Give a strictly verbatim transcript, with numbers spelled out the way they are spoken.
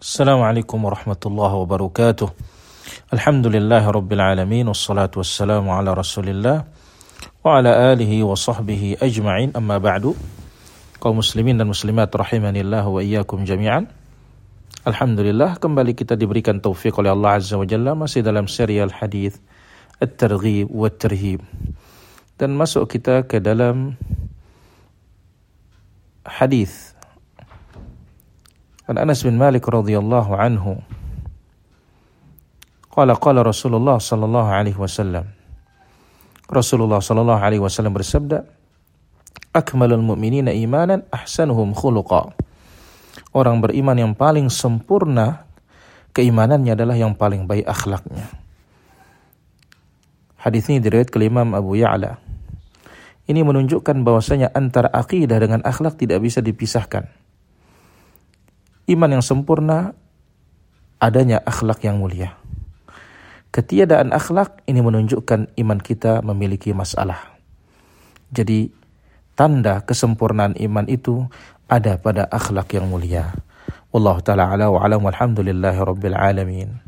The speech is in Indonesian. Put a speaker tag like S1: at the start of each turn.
S1: Assalamualaikum warahmatullahi wabarakatuh. Alhamdulillahi rabbil alamin, wassalatu wassalamu ala rasulillah wa ala alihi wa sahbihi ajma'in, amma ba'du. Kaum muslimin dan muslimat rahimanillah wa iyyakum jami'an. Alhamdulillah, kembali kita diberikan taufik oleh Allah Azza wa Jalla masih dalam serial hadis At-Targhib wa At-Tarhib. Dan masuk kita ke dalam hadis An Anas bin Malik radhiyallahu anhu qala qala Rasulullah sallallahu alaihi wasallam. Rasulullah sallallahu alaihi wasallam bersabda, akmalul mu'minina imanan ahsanuhum khuluqa. Orang beriman yang paling sempurna keimanannya adalah yang paling baik akhlaknya. Hadis ini diriwayatkan oleh Imam Abu Ya'la. Ini menunjukkan bahwasanya antara akidah dengan akhlak tidak bisa dipisahkan. Iman yang sempurna adanya akhlak yang mulia. Ketiadaan akhlak ini menunjukkan iman kita memiliki masalah. Jadi tanda kesempurnaan iman itu ada pada akhlak yang mulia. Wallahu ta'ala ala wa alam, walhamdulillahi rabbil alamin.